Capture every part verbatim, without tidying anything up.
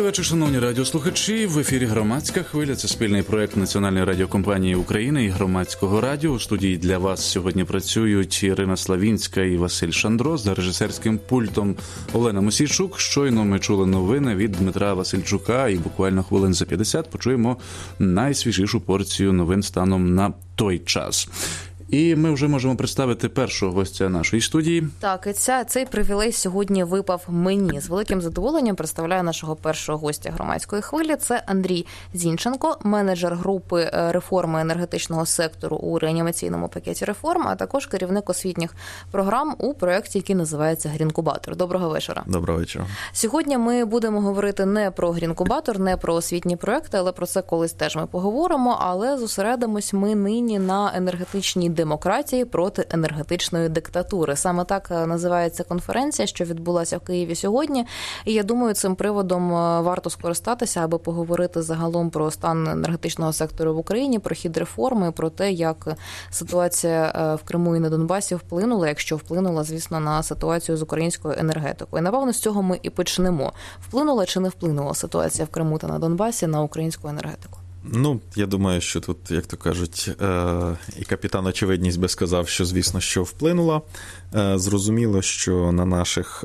вечір, шановні радіослухачі. В ефірі «Громадська хвиля». Це спільний проект Національної радіокомпанії України і Громадського радіо. У студії для вас сьогодні працюють Ірина Славінська і Василь Шандро. За режисерським пультом Олена Мосійчук. Щойно ми чули новини від Дмитра Васильчука і буквально хвилин за п'ятдесят почуємо найсвіжішу порцію новин станом на той час. І ми вже можемо представити першого гостя нашої студії. Так, і ця, цей привілей сьогодні випав мені. З великим задоволенням представляю нашого першого гостя «Громадської хвилі». Це Андрій Зінченко, менеджер групи реформи енергетичного сектору у реанімаційному пакеті реформ, а також керівник освітніх програм у проєкті, який називається «Грінкубатор». Доброго вечора. Доброго вечора. Сьогодні ми будемо говорити не про Грінкубатор, не про освітні проєкти, але про це колись теж ми поговоримо, але зосередимось ми нині на енергетичній демократії проти енергетичної диктатури. Саме так називається конференція, що відбулася в Києві сьогодні. І я думаю, цим приводом варто скористатися, аби поговорити загалом про стан енергетичного сектору в Україні, про хід реформи, про те, як ситуація в Криму і на Донбасі вплинула, якщо вплинула, звісно, на ситуацію з українською енергетикою. І, напевно, з цього ми і почнемо. Вплинула чи не вплинула ситуація в Криму та на Донбасі на українську енергетику? Ну, я думаю, що тут, як то кажуть, і капітан Очевидність би сказав, що, звісно, що вплинула. Зрозуміло, що на наших...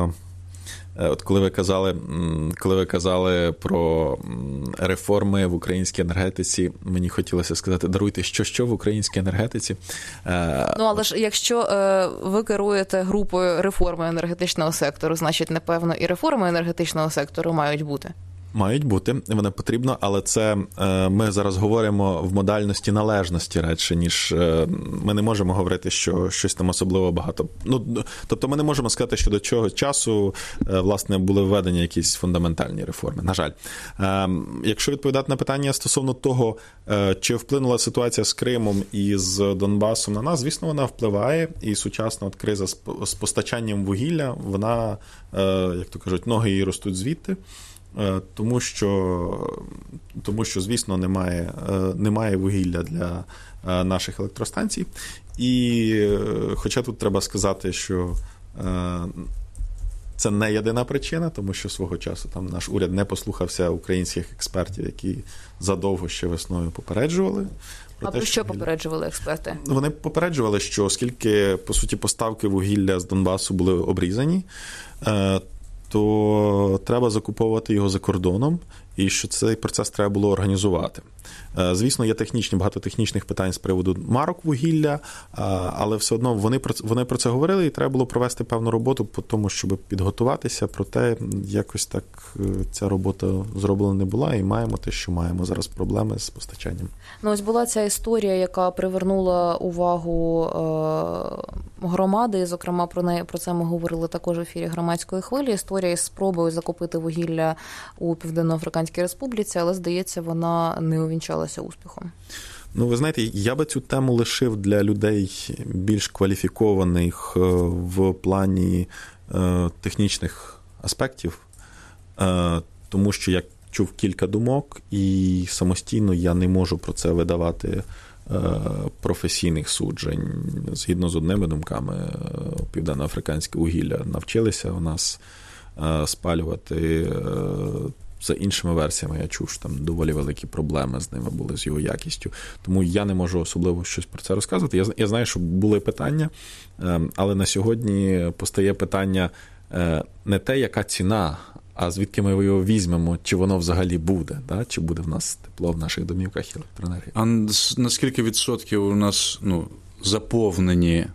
От коли ви казали, коли ви казали про реформи в українській енергетиці, мені хотілося сказати, даруйте, що-що в українській енергетиці. Ну, але ж якщо ви керуєте групою реформи енергетичного сектору, значить, напевно, і реформи енергетичного сектору мають бути. Мають бути, воно потрібно, але це ми зараз говоримо в модальності належності радше, ніж ми не можемо говорити, що щось там особливо багато. Ну, тобто ми не можемо сказати, що до цього часу, власне, були введені якісь фундаментальні реформи, на жаль. Якщо відповідати на питання стосовно того, чи вплинула ситуація з Кримом і з Донбасом на нас, звісно, вона впливає, і сучасна от криза з постачанням вугілля, вона, як то кажуть, ноги її ростуть звідти. Тому що, тому що, звісно, немає, немає вугілля для наших електростанцій. І хоча тут треба сказати, що це не єдина причина, тому що свого часу там наш уряд не послухався українських експертів, які задовго ще весною попереджували. Про а те, про що попереджували експерти? Вони попереджували, що оскільки, по суті, поставки вугілля з Донбасу були обрізані, то треба закуповувати його за кордоном, і що цей процес треба було організувати. Звісно, є технічні, багато технічних питань з приводу марок вугілля, але все одно вони про, вони про це говорили, і треба було провести певну роботу по тому, щоб підготуватися, проте якось так ця робота зроблена не була, і маємо те, що маємо зараз проблеми з постачанням. Ну, ось була ця історія, яка привернула увагу громади, і, зокрема, про неї, про це ми говорили також в ефірі «Громадської хвилі». Історія із спробою закупити вугілля у Південно-Африканській Республіці, але, здається, вона не увінчалася успіхом. Ну, ви знаєте, я би цю тему лишив для людей більш кваліфікованих в плані технічних аспектів, тому що я чув кілька думок, і самостійно я не можу про це видавати професійних суджень. Згідно з одними думками, південноафриканське вугілля навчилися у нас спалювати. За іншими версіями я чув, що там доволі великі проблеми з ними були, з його якістю. Тому я не можу особливо щось про це розказувати. Я, я знаю, що були питання, але на сьогодні постає питання не те, яка ціна, а звідки ми його візьмемо, чи воно взагалі буде, да? Чи буде в нас тепло в наших домівках і електроенергія. А на скільки відсотків у нас ну, заповнені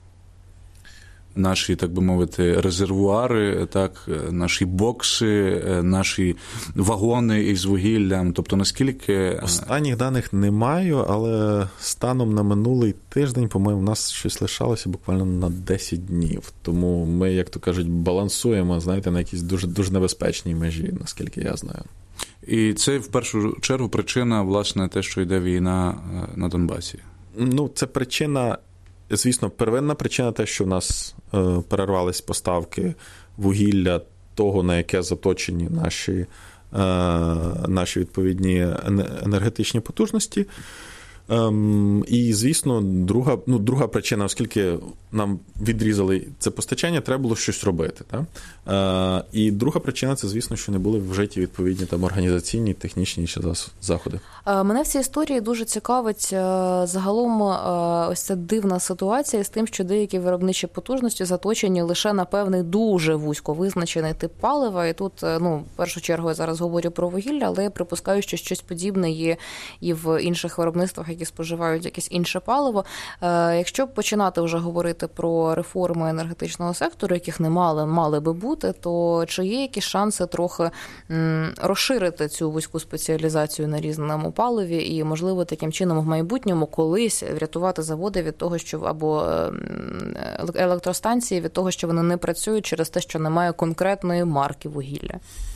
наші, так би мовити, резервуари, так, наші бокси, наші вагони із вугіллям, тобто наскільки... Останніх даних не маю, але станом на минулий тиждень, по-моєму, у нас щось лишалося буквально на десять днів. Тому ми, як то кажуть, балансуємо, знаєте, на якійсь дуже, дуже небезпечній межі, наскільки я знаю. І це, в першу чергу, причина, власне, те, що йде війна на Донбасі. Ну, це причина... Звісно, первинна причина те, що в нас е, перервались поставки вугілля того, на яке заточені наші, е, наші відповідні енергетичні потужності. Ем, і, звісно, друга, ну, друга причина, оскільки нам відрізали це постачання, треба було щось робити. Так? Е, і друга причина – це, звісно, що не були вжиті відповідні там організаційні, технічні ще заходи. Мене в цій історії дуже цікавить загалом ось ця дивна ситуація з тим, що деякі виробничі потужності заточені лише на певний дуже вузько визначений тип палива. І тут, ну, в першу чергу я зараз говорю про вугілля, але я припускаю, що щось подібне є і в інших виробництвах, які споживають якесь інше паливо. Якщо починати вже говорити про реформи енергетичного сектору, яких не мали, мали би бути, то чи є якісь шанси трохи розширити цю вузьку спеціалізацію на різному паливі і, можливо, таким чином в майбутньому колись врятувати заводи від того, що або електростанції від того, що вони не працюють через те, що немає конкретної марки вугілля?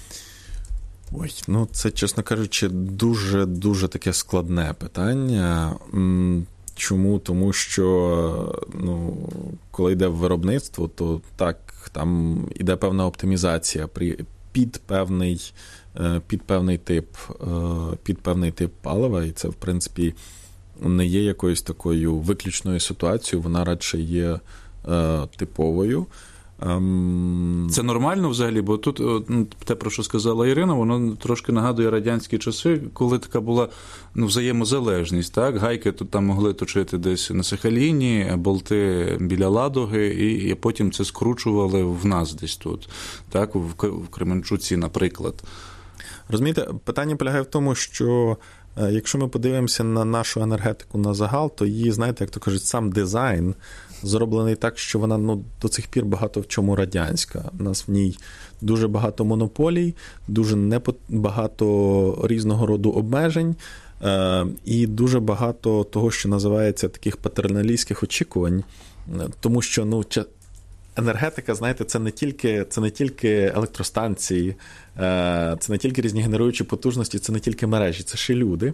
Ой, ну це, чесно кажучи, дуже-дуже таке складне питання. Чому? Тому що, ну, коли йде виробництво, то так, там іде певна оптимізація під певний, під певний тип, під певний тип палива, і це, в принципі, не є якоюсь такою виключною ситуацією, вона радше є типовою. Це нормально взагалі, бо тут те, про що сказала Ірина, воно трошки нагадує радянські часи, коли така була, ну, взаємозалежність, так? Гайки тут там могли точити десь на Сахаліні, болти біля Ладоги, і, і потім це скручували в нас десь тут, так? В Кременчуці, наприклад. Розумієте, питання полягає в тому, що якщо ми подивимося на нашу енергетику на загал, то її, знаєте, як то кажуть, сам дизайн зроблений так, що вона, ну, до цих пір багато в чому радянська. У нас в ній дуже багато монополій, дуже непо... багато різного роду обмежень е- і дуже багато того, що називається таких патерналістських очікувань. Тому що, ну, енергетика, знаєте, це не тільки, це не тільки електростанції, е- це не тільки різні генеруючі потужності, це не тільки мережі, це ще люди.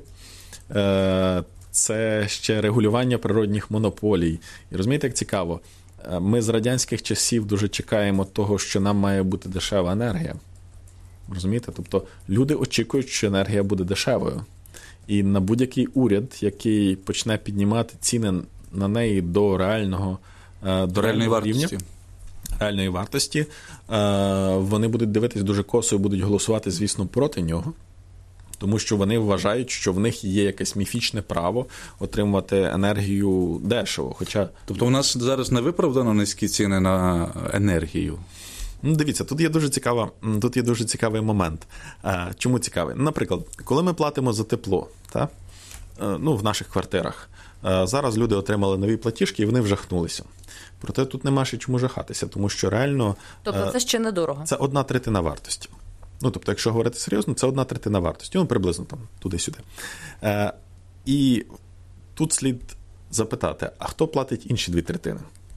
Е- Це ще регулювання природних монополій. І розумієте, як цікаво, ми з радянських часів дуже чекаємо того, що нам має бути дешева енергія. Розумієте? Тобто люди очікують, що енергія буде дешевою. І на будь-який уряд, який почне піднімати ціни на неї до реального, до реальної вартості, рівня, реальної вартості, вони будуть дивитись дуже косо і будуть голосувати, звісно, проти нього. Тому що вони вважають, що в них є якесь міфічне право отримувати енергію дешево. Хоча... Тобто у нас зараз не виправдано низькі ціни на енергію? Ну, дивіться, тут є дуже цікава, тут є дуже цікавий момент. Чому цікавий? Наприклад, коли ми платимо за тепло, та? Ну, в наших квартирах, зараз люди отримали нові платіжки і вони вжахнулися. Проте тут нема ще чому жахатися, тому що реально... Тобто це ще недорого? Це одна третина вартості. Ну, тобто, якщо говорити серйозно, це одна третина вартості. Ну, приблизно там, туди-сюди. Е, і тут слід запитати, а хто платить інші дві третини?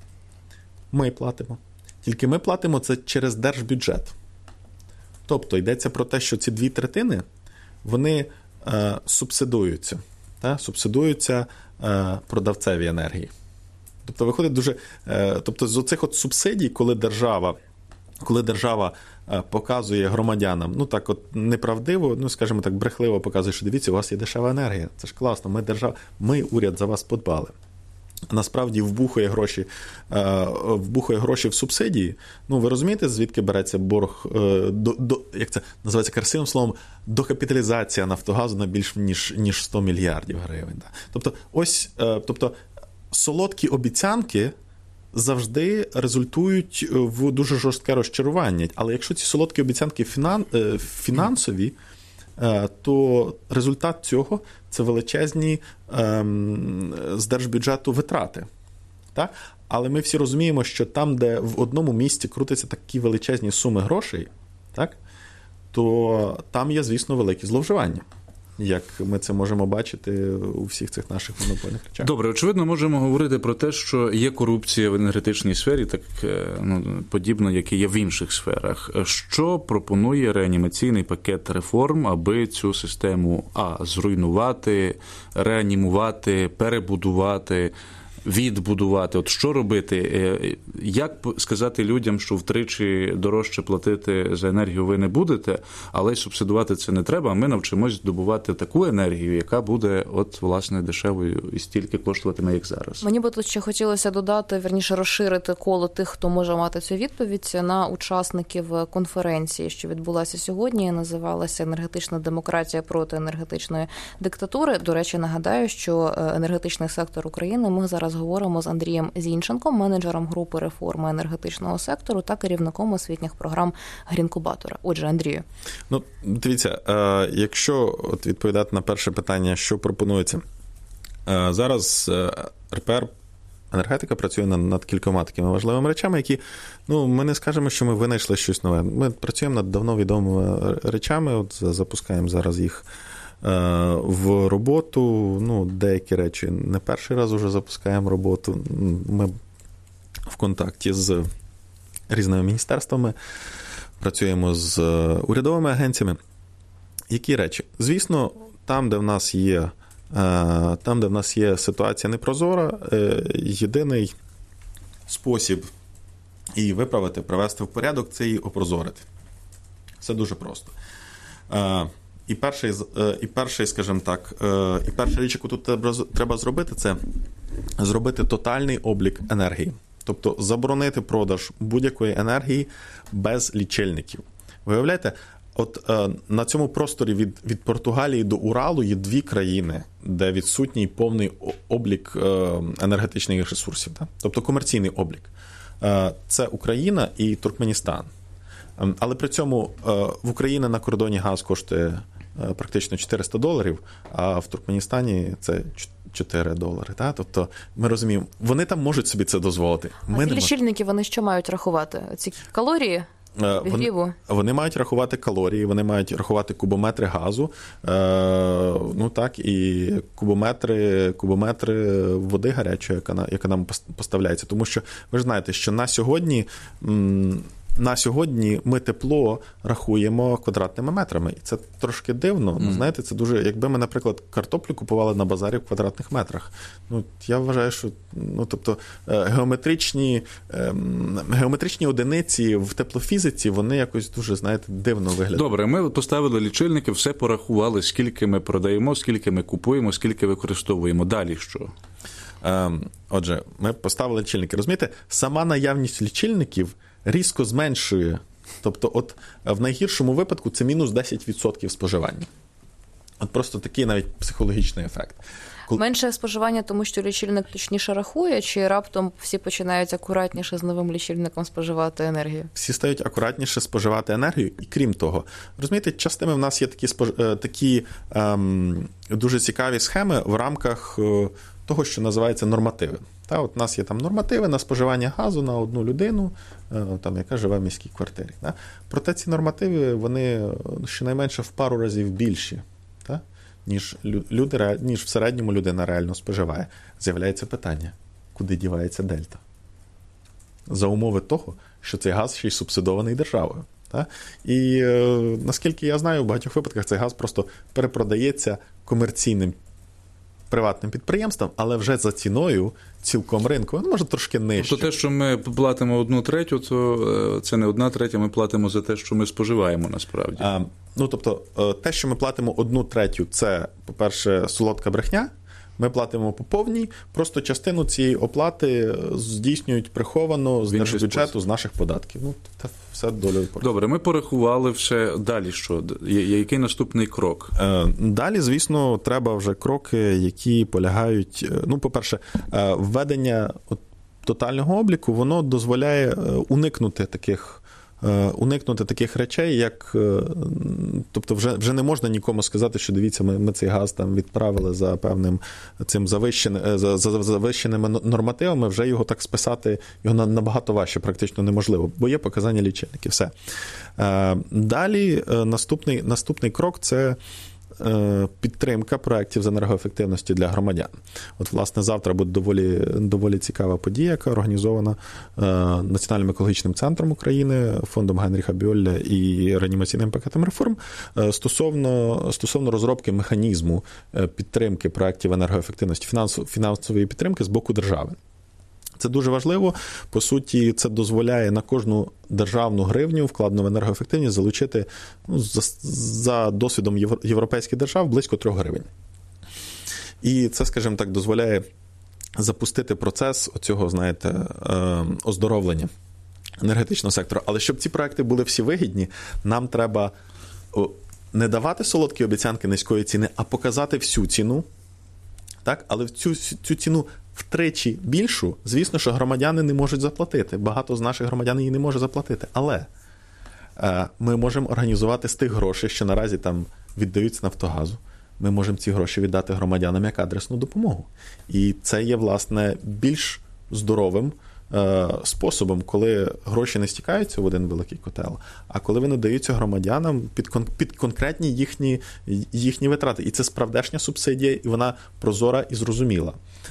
Ми платимо. Тільки ми платимо це через держбюджет. Тобто, йдеться про те, що ці дві третини, вони е, субсидуються. Та? Субсидуються е, продавцеві енергії. Тобто, виходить дуже... Е, тобто, з оцих от субсидій, коли держава Коли держава показує громадянам, ну так от неправдиво, ну скажімо так, брехливо показує, що дивіться, у вас є дешева енергія, це ж класно, ми держава, ми, уряд, за вас подбали. Насправді вбухує гроші, вбухує гроші в субсидії. Ну, ви розумієте, звідки береться борг, до, до, як це називається красивим словом, докапіталізація Нафтогазу на більш ніж, ніж сто мільярдів гривень. Тобто, ось, тобто, солодкі обіцянки завжди результують в дуже жорстке розчарування. Але якщо ці солодкі обіцянки фінан... фінансові, то результат цього – це величезні ем, з держбюджету витрати. Так? Але ми всі розуміємо, що там, де в одному місці крутяться такі величезні суми грошей, так? То там є, звісно, великі зловживання. Як ми це можемо бачити у всіх цих наших монопольних речах. Добре, очевидно, можемо говорити про те, що є корупція в енергетичній сфері, так, ну, подібно, як і є в інших сферах. Що пропонує реанімаційний пакет реформ, аби цю систему а. зруйнувати, реанімувати, перебудувати? відбудувати. От що робити? Як сказати людям, що втричі дорожче платити за енергію ви не будете, але й субсидувати це не треба, а ми навчимось здобувати таку енергію, яка буде, от, власне, дешевою і стільки коштуватиме, як зараз. Мені би тут ще хотілося додати, вірніше, розширити коло тих, хто може мати цю відповідь, на учасників конференції, що відбулася сьогодні, називалася «Енергетична демократія проти енергетичної диктатури». До речі, нагадаю, що енергетичний сектор України, ми зараз говоримо з Андрієм Зінченком, менеджером групи реформи енергетичного сектору та керівником освітніх програм Грінкубатора. Отже, Андрію. Ну, дивіться, якщо от відповідати на перше питання, що пропонується. Зараз ер пе ер енергетика працює над кількома такими важливими речами, які, ну, ми не скажемо, що ми винайшли щось нове. Ми працюємо над давно відомими речами, от запускаємо зараз їх в роботу. Ну, деякі речі не перший раз вже запускаємо роботу. Ми в контакті з різними міністерствами, працюємо з урядовими агенціями. Які речі? Звісно, там, де в нас є Там, де в нас є ситуація непрозора, єдиний спосіб її виправити, привести в порядок – це її опрозорити. Це дуже просто. І перший, і перший, скажімо так, і перша річ, яку тут треба зробити, це зробити тотальний облік енергії. Тобто заборонити продаж будь-якої енергії без лічильників. Виявляєте, от е, на цьому просторі від, від Португалії до Уралу є дві країни, де відсутній повний облік е, енергетичних ресурсів, так? Тобто комерційний облік. Е, це Україна і Туркменістан. Е, але при цьому е, в Україні на кордоні газ коштує е, практично чотириста доларів, а в Туркменістані це чотири долари. Так? Тобто ми розуміємо, вони там можуть собі це дозволити. Ми а ці лічильники, вони що мають рахувати? Ці калорії? Вони, вони мають рахувати калорії, вони мають рахувати кубометри газу, е, ну так, і кубометри, кубометри води гарячої, яка, яка нам поставляється. Тому що ви ж знаєте, що на сьогодні, на сьогодні ми тепло рахуємо квадратними метрами. І це трошки дивно. Mm. Ну, знаєте, це дуже, якби ми, наприклад, картоплю купували на базарі в квадратних метрах. Ну, я вважаю, що, ну, тобто, геометричні, геометричні одиниці в теплофізиці, вони якось дуже, знаєте, дивно виглядають. Добре, ми поставили лічильники, все порахували, скільки ми продаємо, скільки ми купуємо, скільки використовуємо. Далі що? Отже, ми поставили лічильники. Розумієте, сама наявність лічильників різко зменшує. Тобто, от в найгіршому випадку це мінус десять відсотків споживання. От просто такий навіть психологічний ефект. Коли... Менше споживання, тому що лічильник точніше рахує, чи раптом всі починають акуратніше з новим лічильником споживати енергію? Всі стають акуратніше споживати енергію, і крім того, розумієте, частими в нас є такі, спож... такі ем, дуже цікаві схеми в рамках того, що називається нормативи. Та, от у нас є там нормативи на споживання газу на одну людину, там, яка живе в міській квартирі. Та. Проте ці нормативи, вони щонайменше в пару разів більші, та, ніж, люди, ніж в середньому людина реально споживає. З'являється питання, куди дівається дельта? За умови того, що цей газ ще й субсидований державою. Та. І наскільки я знаю, в багатьох випадках цей газ просто перепродається комерційним приватним підприємствам, але вже за ціною цілком ринку, ну, може, трошки нижче. Тобто те, що ми платимо одну третю, то це не одна третя, ми платимо за те, що ми споживаємо насправді. А, ну, тобто, те, що ми платимо одну третю, це, по-перше, солодка брехня, ми платимо по повній, просто частину цієї оплати здійснюють приховано з держбюджету, з наших податків. Ну, це все долею. Добре, ми порахували все. Далі що? Який наступний крок? Далі, звісно, треба вже кроки, які полягають, ну, по-перше, введення тотального обліку, воно дозволяє уникнути таких уникнути таких речей, як, тобто вже, вже не можна нікому сказати, що дивіться, ми, ми цей газ там відправили за певним цим завищеним, за, за завищеними нормативами, вже його так списати, його набагато важче, практично неможливо, бо є показання лічильників, все. Далі наступний, наступний крок – це підтримка проєктів з енергоефективності для громадян. От, власне, завтра буде доволі, доволі цікава подія, яка організована Національним екологічним центром України, фондом Генріха Бьолля і реанімаційним пакетом реформ стосовно, стосовно розробки механізму підтримки проєктів енергоефективності, фінансової підтримки з боку держави. Це дуже важливо. По суті, це дозволяє на кожну державну гривню, вкладену в енергоефективність, залучити, ну, за, за досвідом європейських держав близько трьох гривень. І це, скажімо так, дозволяє запустити процес оцього, знаєте, оздоровлення енергетичного сектору. Але щоб ці проекти були всі вигідні, нам треба не давати солодкі обіцянки низької ціни, а показати всю ціну, так? Але цю, цю ціну втричі більшу, звісно, що громадяни не можуть заплатити. Багато з наших громадян її не може заплатити. Але е, ми можемо організувати з тих грошей, що наразі там віддаються Нафтогазу, ми можемо ці гроші віддати громадянам як адресну допомогу. І це є, власне, більш здоровим е, способом, коли гроші не стікаються в один великий котел, а коли вони даються громадянам під, кон, під конкретні їхні, їхні витрати. І це справдешня субсидія, і вона прозора і зрозуміла.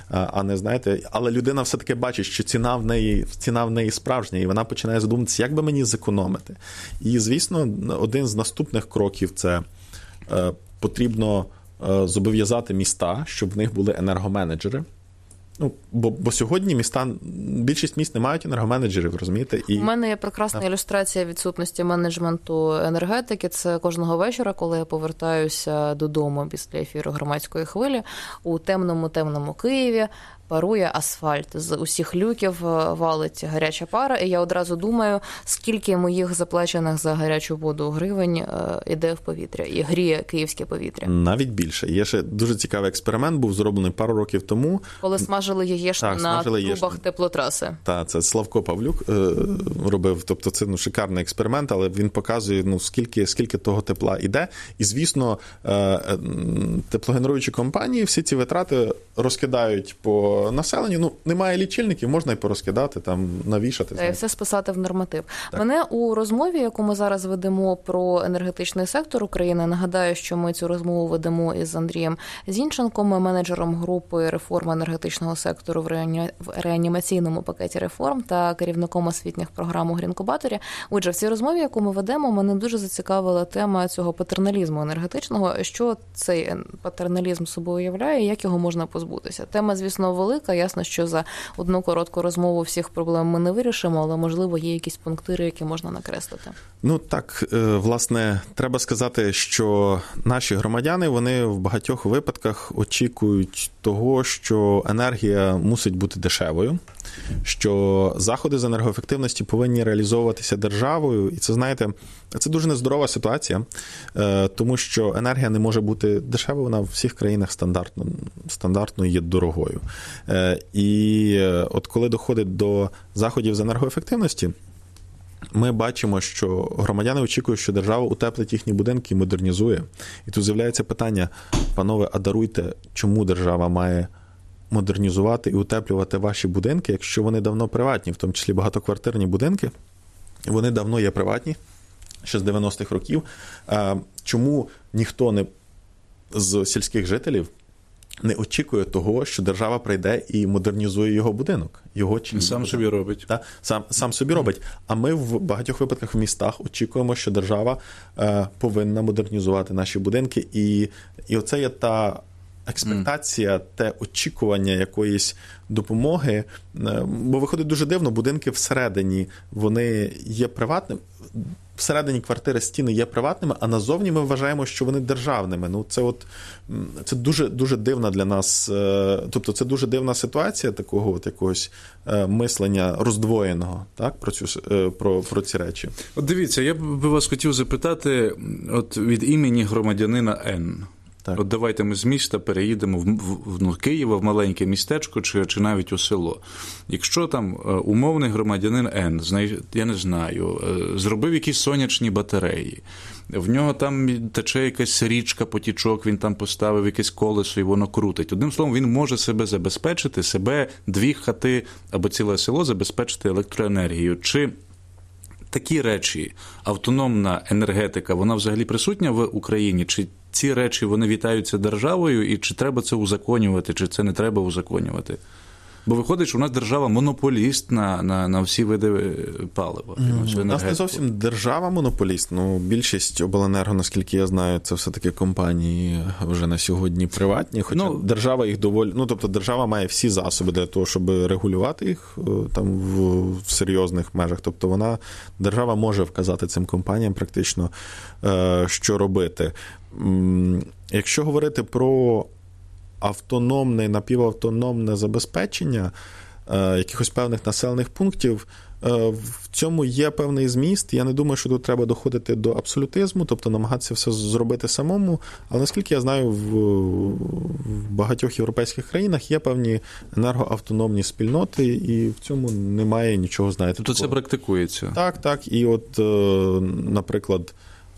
А не, знаєте, але людина все-таки бачить, що ціна в неї, ціна в неї справжня, і вона починає задуматися, як би мені зекономити. І, звісно, один з наступних кроків – це е, потрібно е, зобов'язати міста, щоб в них були енергоменеджери. Ну, бо, бо сьогодні міста, більшість міст не мають енергоменеджерів, розумієте? І... У мене є прекрасна так. ілюстрація відсутності менеджменту енергетики. Це кожного вечора, коли я повертаюся додому після ефіру «Громадської хвилі» у темному-темному Києві. Парує асфальт, з усіх люків валить гаряча пара, і я одразу думаю, скільки моїх заплачених за гарячу воду гривень іде в повітря і гріє київське повітря. Навіть більше. Є ще дуже цікавий експеримент, був зроблений пару років тому. Коли смажили яєчню так, на трубах яєчню. теплотраси. Так, це Славко Павлюк е, робив, тобто це ну, шикарний експеримент, але він показує, ну, скільки, скільки того тепла іде. І, звісно, е, е, теплогенеруючі компанії всі ці витрати розкидають по населенню. Ну, немає лічильників, можна і порозкидати, там, навішати. Та, і все списати в норматив. Так. Мене у розмові, яку ми зараз ведемо про енергетичний сектор України, нагадаю, що ми цю розмову ведемо із Андрієм Зінченком, менеджером групи реформи енергетичного сектору в, реані... в реанімаційному пакеті реформ та керівником освітніх програм у Грінкубаторі. Отже, в цій розмові, яку ми ведемо, мене дуже зацікавила тема цього патерналізму енергетичного. Що цей патерналізм собою являє, як його можна позбутися? Тема, звісно, велика. Ясно, що за одну коротку розмову всіх проблем ми не вирішимо, але, можливо, є якісь пунктири, які можна накреслити. Ну, так, власне, треба сказати, що наші громадяни, вони в багатьох випадках очікують того, що енергія мусить бути дешевою, що заходи з енергоефективності повинні реалізовуватися державою. І це, знаєте, це дуже нездорова ситуація, тому що енергія не може бути дешевою, вона в всіх країнах стандартно, стандартно є дорогою. І от коли доходить до заходів з енергоефективності, ми бачимо, що громадяни очікують, що держава утеплить їхні будинки і модернізує. І тут з'являється питання: панове, а даруйте, чому держава має модернізувати і утеплювати ваші будинки, якщо вони давно приватні, в тому числі багатоквартирні будинки, вони давно є приватні, ще з дев'яностих років. Чому ніхто не з сільських жителів не очікує того, що держава прийде і модернізує його будинок? Його чи сам будинок. собі робить. Так, сам, сам собі робить. А ми в багатьох випадках в містах очікуємо, що держава е, повинна модернізувати наші будинки. І, і оце є та експектація, те очікування якоїсь допомоги. Бо виходить дуже дивно, будинки всередині, вони є приватними, всередині квартири стіни є приватними, а назовні ми вважаємо, що вони державними. Ну, це от, це дуже, дуже дивна для нас, тобто це дуже дивна ситуація такого от якогось мислення роздвоєного, так, про цю, про, про ці речі. От дивіться, я би вас хотів запитати от від імені громадянина Н. Так. От давайте ми з міста переїдемо в, в ну, Києва, в маленьке містечко чи, чи навіть у село. Якщо там умовний громадянин Н, я не знаю, зробив якісь сонячні батареї, в нього там тече якась річка, потічок, він там поставив якесь колесо і воно крутить. Одним словом, він може себе забезпечити, себе, дві хати або ціле село забезпечити електроенергією. Чи такі речі, автономна енергетика, вона взагалі присутня в Україні? Чи ці речі, вони вітаються державою, і чи треба це узаконювати, чи це не треба узаконювати? Бо виходить, що у нас держава монополіст на, на, на всі види палива. Mm, у нас не зовсім держава монополіст. Ну, більшість обленерго, наскільки я знаю, це все-таки компанії вже на сьогодні приватні. Хоча ну, держава їх доволі... Ну, тобто держава має всі засоби для того, щоб регулювати їх там в, в серйозних межах. Тобто вона, держава може вказати цим компаніям практично, що робити. Якщо говорити про автономне, напівавтономне забезпечення е, якихось певних населених пунктів, е, в цьому є певний зміст. Я не думаю, що тут треба доходити до абсолютизму, тобто намагатися все зробити самому, але наскільки я знаю, в, в багатьох європейських країнах є певні енергоавтономні спільноти, і в цьому немає нічого, знаєте. Тобто це практикується? Так, так. І от, е, наприклад,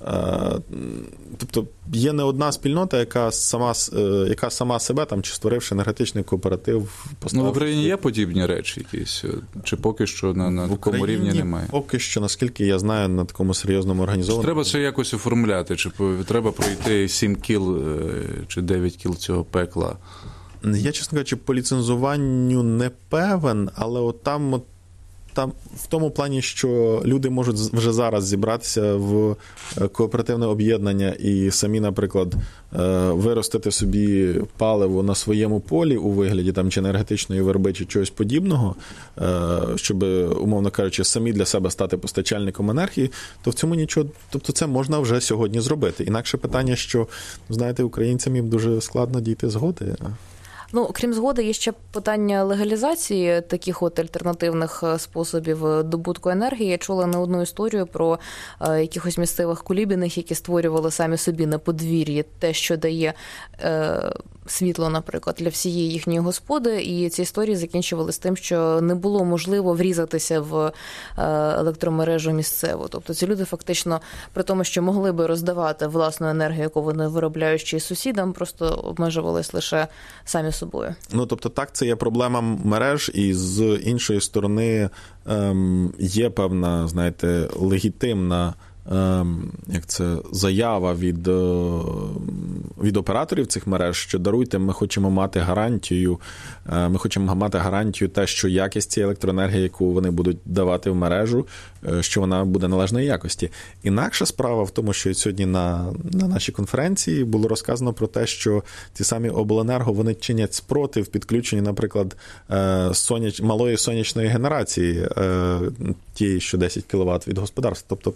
тобто є не одна спільнота, яка сама, яка сама себе, там, чи створивши енергетичний кооператив, поставив. Ну, в Україні є подібні речі якісь? Чи поки що на, на такому рівні немає? Поки що, наскільки я знаю, на такому серйозному організованому. Чи треба це якось оформляти? Чи треба пройти сім кіл чи дев'ять кіл цього пекла? Я, чесно кажучи, по ліцензуванню не певен, але от там от Там в тому плані, що люди можуть вже зараз зібратися в кооперативне об'єднання і самі, наприклад, виростити собі паливо на своєму полі у вигляді там чи енергетичної верби, чи чогось подібного, щоб, умовно кажучи, самі для себе стати постачальником енергії, то в цьому нічого, тобто це можна вже сьогодні зробити. Інакше питання, що, знаєте, українцям їм дуже складно дійти згоди. Ну, крім згоди, є ще питання легалізації таких от альтернативних способів добутку енергії. Я чула не одну історію про е, якихось місцевих кулібіних, які створювали самі собі на подвір'ї те, що дає е, світло, наприклад, для всієї їхньої господи. І ці історії закінчувалися тим, що не було можливо врізатися в е, електромережу місцеву. Тобто ці люди фактично, при тому, що могли би роздавати власну енергію, яку вони виробляють ще й сусідам, просто обмежувались лише самі собою. Ну, тобто, так, це є проблема мереж, і з іншої сторони ем, є певна, знаєте, легітимна ем, як це, заява від, від операторів цих мереж, що даруйте, ми хочемо мати гарантію, ми хочемо мати гарантію те, що якість цієї електроенергії, яку вони будуть давати в мережу, що вона буде належної якості. Інакша справа в тому, що сьогодні на, на нашій конференції було розказано про те, що ті самі обленерго, вони чинять спротив підключенні, наприклад, соняч, малої сонячної генерації, тієї, що десять кіловат від господарства. Тобто,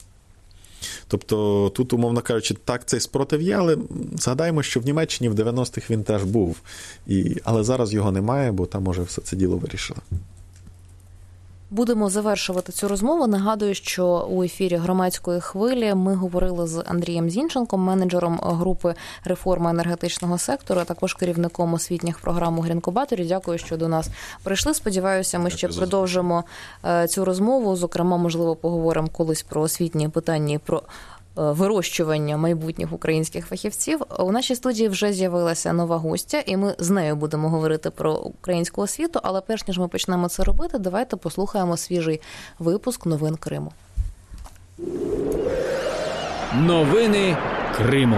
тобто тут, умовно кажучи, так, цей спротив є, але згадаємо, що в Німеччині в дев'яностих він теж був. І, але зараз його немає, бо там уже все це діло вирішили. Будемо завершувати цю розмову. Нагадую, що у ефірі «Громадської хвилі» ми говорили з Андрієм Зінченком, менеджером групи реформи енергетичного сектору, а також керівником освітніх програм у Грінкубаторі. Дякую, що до нас прийшли. Сподіваюся, ми ще продовжимо цю розмову. Зокрема, можливо, поговоримо колись про освітні питання, про вирощування майбутніх українських фахівців. У нашій студії вже з'явилася нова гостя, і ми з нею будемо говорити про українську освіту, але перш ніж ми почнемо це робити, давайте послухаємо свіжий випуск новин Криму. Новини Криму.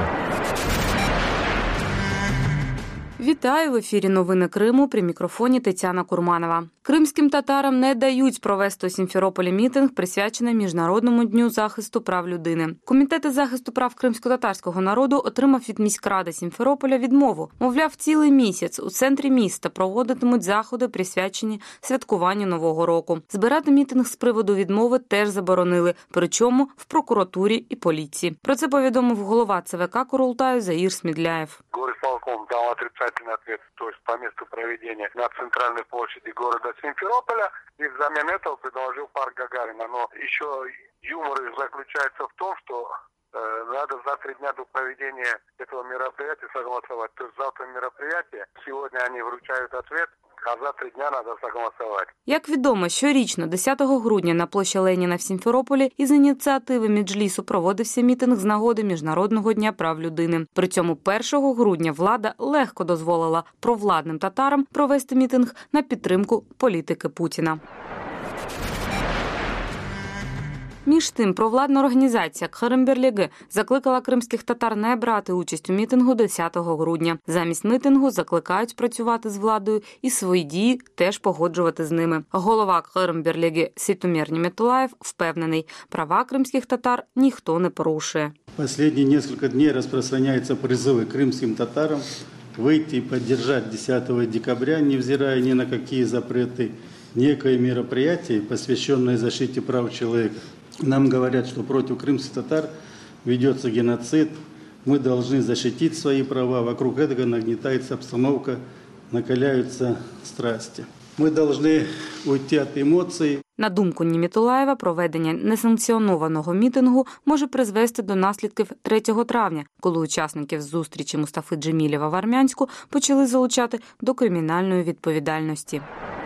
Вітаю! В ефірі «Новини Криму», при мікрофоні Тетяна Курманова. Кримським татарам не дають провести у Сімферополі мітинг, присвячений Міжнародному дню захисту прав людини. Комітет із захисту прав кримсько-татарського народу отримав від міськради Сімферополя відмову. Мовляв, цілий місяць у центрі міста проводитимуть заходи, присвячені святкуванню Нового року. Збирати мітинг з приводу відмови теж заборонили, причому в прокуратурі і поліції. Про це повідомив голова ЦВК Курултаю Заїр Смедляєв. Горисполком дал отрицательный ответ, то есть по месту проведения на центральной площади города Симферополя, и взамен этого предложил парк Гагарина. Но еще юмор заключается в том, что э, надо за три дня до проведения этого мероприятия согласовать. То есть завтра мероприятие, сегодня они вручают ответ, а за три дня треба согласувати. Як відомо, щорічно, десятого грудня на площі Леніна в Сімферополі із ініціативи Меджлісу проводився мітинг з нагоди Міжнародного дня прав людини. При цьому першого грудня влада легко дозволила провладним татарам провести мітинг на підтримку політики Путіна. Між тим, провладна організація Кхарем-Бірліге закликала кримських татар не брати участь у мітингу десятого грудня. Замість мітингу закликають працювати з владою і свої дії теж погоджувати з ними. Голова Кхарем-Бірліге Сейтумер Німетулаєв впевнений, права кримських татар ніхто не порушує. Последние несколько дней распространяются призывы крымским татарам выйти и поддержать десятого декабря, невзирая ни на какие запреты, некое мероприятие, посвященное защите прав человека. Нам говорят, что против крымских татар ведется геноцид, мы должны защитить свои права, вокруг этого нагнетается обстановка, накаляются страсти. Мы должны уйти от эмоций. На думку Німетулаєва, проведення несанкціонованого мітингу може призвести до наслідків третього травня, коли учасників зустрічі Мустафи Джемілєва в Армянську почали залучати до кримінальної відповідальності.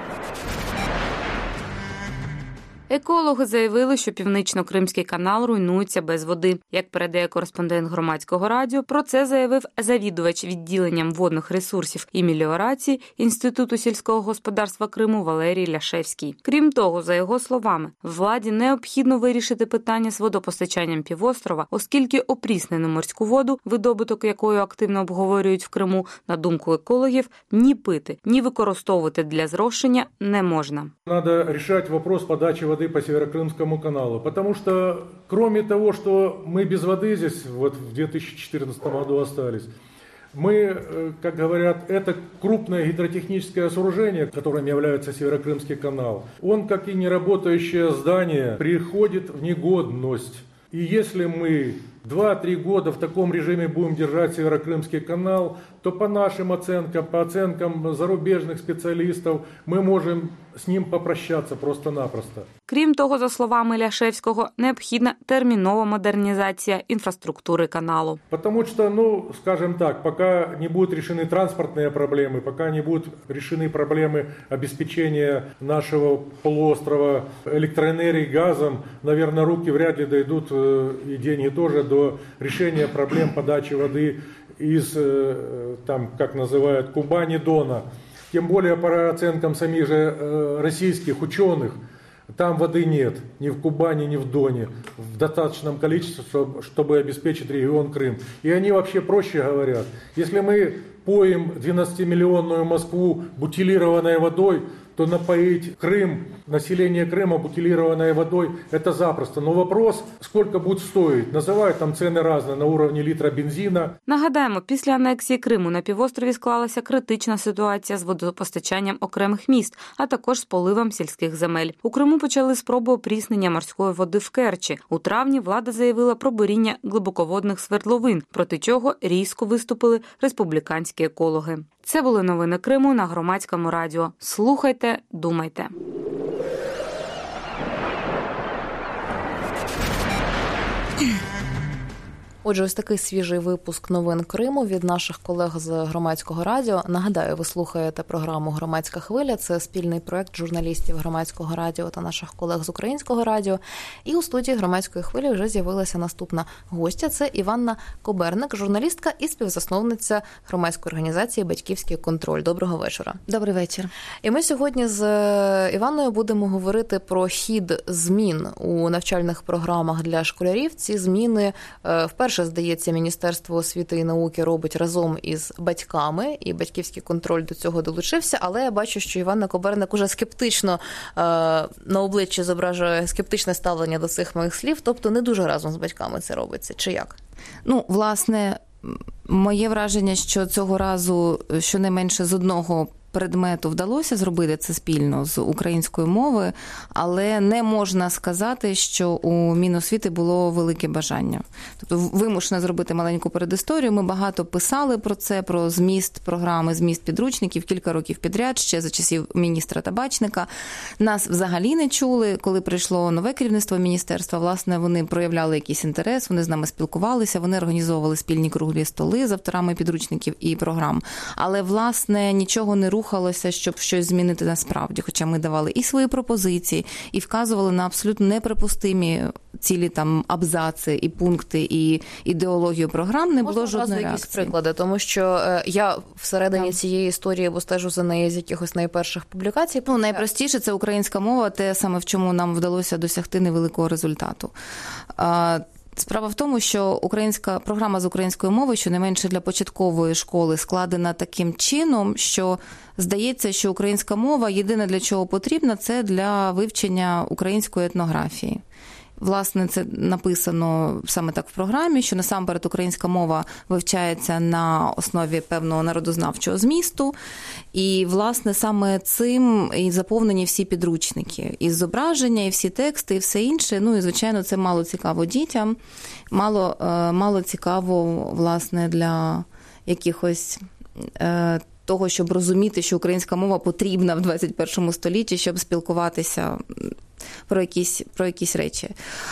Екологи заявили, що Північно-Кримський канал руйнується без води. Як передає кореспондент Громадського радіо, про це заявив завідувач відділенням водних ресурсів і меліорації Інституту сільського господарства Криму Валерій Ляшевський. Крім того, за його словами, владі необхідно вирішити питання з водопостачанням півострова, оскільки опріснену морську воду, видобуток якої активно обговорюють в Криму, на думку екологів, ні пити, ні використовувати для зрошення не можна. Треба вирішити питання подачі води по Северокрымскому каналу, потому что кроме того, что мы без воды здесь вот в две тысячи четырнадцатом году остались, мы, как говорят, это крупное гидротехническое сооружение, которым является Северокрымский канал. Он, как и неработающее здание, приходит в негодность. И если мы два-три года в таком режиме будем держать Северокрымский канал, то по нашим оценкам, по оценкам зарубежных специалистов, мы можем з ним попрощатися просто-напросто. Крім того, за словами Ляшевського, необхідна термінова модернізація інфраструктури каналу. Потому что, ну, скажем так, пока не будут решены транспортные проблемы, пока не будут решены проблемы обеспечения нашего полуострова электроэнергией, газом, наверное, руки вряд ли дойдут, и деньги тоже, до решения проблем подачи воды из, там, как называют, Кубани-Дона. Тем более, по оценкам самих же российских ученых, там воды нет ни в Кубани, ни в Доне в достаточном количестве, чтобы обеспечить регион Крым. И они вообще проще говорят, если мы поим двенадцатимиллионную Москву бутилированной водой, то напоить Крым, население Крыма бутилированной водой, это запросто. Но вопрос, сколько будет стоить. Називають там ціни різні на уровні літра бензина. Нагадаємо, після анексії Криму на півострові склалася критична ситуація з водопостачанням окремих міст, а також з поливом сільських земель. У Криму почали спробу опріснення морської води в Керчі. У травні влада заявила про буріння глибоководних свердловин, проти чого різко виступили республіканські екологи. Це були новини Криму на Громадському радіо. Слухайте, думайте. Отже, ось такий свіжий випуск новин Криму від наших колег з Громадського радіо. Нагадаю, ви слухаєте програму «Громадська хвиля». Це спільний проєкт журналістів Громадського радіо та наших колег з Українського радіо. І у студії Громадської хвилі вже з'явилася наступна гостя. Це Іванна Коберник, журналістка і співзасновниця громадської організації «Батьківський контроль». Доброго вечора. Добрий вечір. І ми сьогодні з Іванною будемо говорити про хід змін у навчальних програмах для школярів. Ці зміни вперше Перше, здається, Міністерство освіти і науки робить разом із батьками, і батьківський контроль до цього долучився, але я бачу, що Іванна Коберник уже скептично е, на обличчі зображує скептичне ставлення до цих моїх слів, тобто не дуже разом з батьками це робиться, чи як? Ну, власне, моє враження, що цього разу щонайменше з одного предмету вдалося зробити це спільно з української мови, але не можна сказати, що у Міносвіти було велике бажання. Тобто вимушено зробити маленьку передісторію. Ми багато писали про це, про зміст програми, зміст підручників кілька років підряд, ще за часів міністра Табачника. Нас взагалі не чули. Коли прийшло нове керівництво міністерства, власне, вони проявляли якийсь інтерес, вони з нами спілкувалися, вони організовували спільні круглі столи з авторами підручників і програм. Але, власне, нічого не рухали рухалося, щоб щось змінити насправді. Хоча ми давали і свої пропозиції, і вказували на абсолютно неприпустимі цілі там абзаци і пункти, і ідеологію програм, не було жодної реакції. Якісь приклади, тому що е, я всередині так. цієї історії, бо стежу за нею з якихось найперших публікацій. Ну, найпростіше – це українська мова, те саме, в чому нам вдалося досягти невеликого результату. А, Справа в тому, що українська програма з української мови, щонайменше для початкової школи, складена таким чином, що здається, що українська мова єдине для чого потрібна – це для вивчення української етнографії. Власне, це написано саме так в програмі, що насамперед українська мова вивчається на основі певного народознавчого змісту. І, власне, саме цим і заповнені всі підручники. І зображення, і всі тексти, і все інше. Ну, і, звичайно, це мало цікаво дітям, мало, мало цікаво, власне, для якихось того, щоб розуміти, що українська мова потрібна в двадцять першому столітті, щоб спілкуватися про якісь, про якісь речі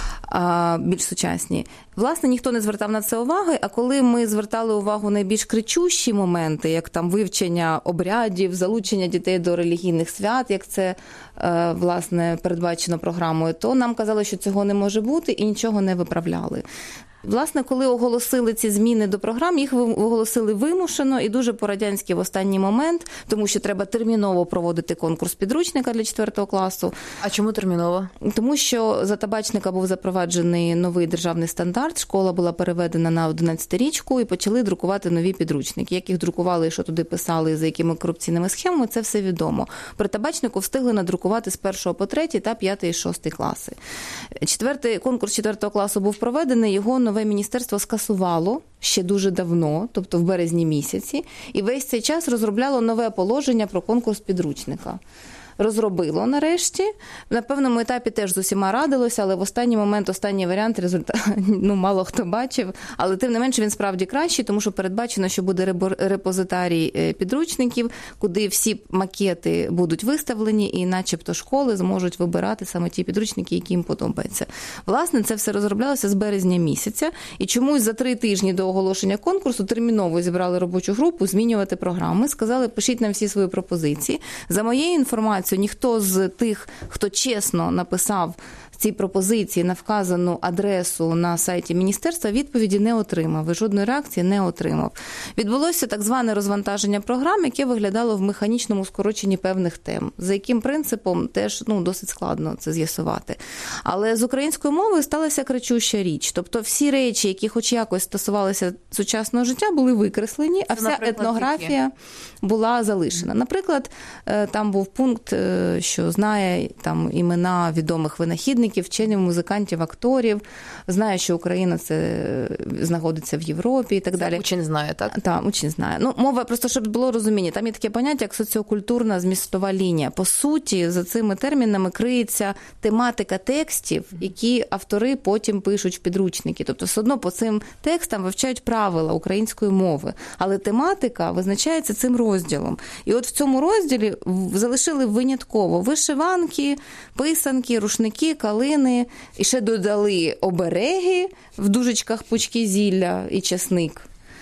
а, більш сучасні. Власне, ніхто не звертав на це уваги, а коли ми звертали увагу на найбільш кричущі моменти, як там вивчення обрядів, залучення дітей до релігійних свят, як це, е, власне, передбачено програмою, то нам казали, що цього не може бути і нічого не виправляли. Власне, коли оголосили ці зміни до програм, їх оголосили вимушено і дуже по-радянськи в останній момент, тому що треба терміново проводити конкурс підручника для четвертого класу. А чому терміново? Тому що за табачника був запроваджений новий державний стандарт, школа була переведена на одинадцятирічку і почали друкувати нові підручники. Як їх друкували, що туди писали, за якими корупційними схемами, це все відомо. При табачнику встигли надрукувати з першого по третій та п'ятий і шостий класи. Четвертий, конкурс четвертого класу був проведений, його нове міністерство скасувало ще дуже давно, тобто в березні місяці, і весь цей час розробляло нове положення про конкурс підручника. Розробило нарешті. На певному етапі теж з усіма радилося, але в останній момент, останній варіант, результат, ну, мало хто бачив. Але тим не менше він справді кращий, тому що передбачено, що буде репозитарій підручників, куди всі макети будуть виставлені і начебто школи зможуть вибирати саме ті підручники, які їм подобаються. Власне, це все розроблялося з березня місяця. І чомусь за три тижні до оголошення конкурсу терміново зібрали робочу групу змінювати програми. Сказали, пишіть нам всі свої пропозиції. За моєю інформацією, ніхто з тих, хто чесно написав ці пропозиції на вказану адресу на сайті міністерства, відповіді не отримав і жодної реакції не отримав. Відбулося так зване розвантаження програм, яке виглядало в механічному скороченні певних тем, за яким принципом теж ну, досить складно це з'ясувати. Але з українською мовою сталася кричуща річ. Тобто всі речі, які хоч якось стосувалися сучасного життя, були викреслені, а вся етнографія які? була залишена. Наприклад, там був пункт, що знає там імена відомих винахідників, вчених, музикантів, акторів, знає, що Україна це знаходиться в Європі і так це далі. Учень знає, так? Так, учень знає. Ну, мова, просто щоб було розуміння, там є таке поняття, як соціокультурна змістова лінія. По суті, за цими термінами криється тематика текстів, які автори потім пишуть в підручники. Тобто, все одно по цим текстам вивчають правила української мови. Але тематика визначається цим розділом. І от в цьому розділі залишили винятково вишиванки, писанки, рушники, калини, і ще додали обереги в дужечках пучки зілля і часник.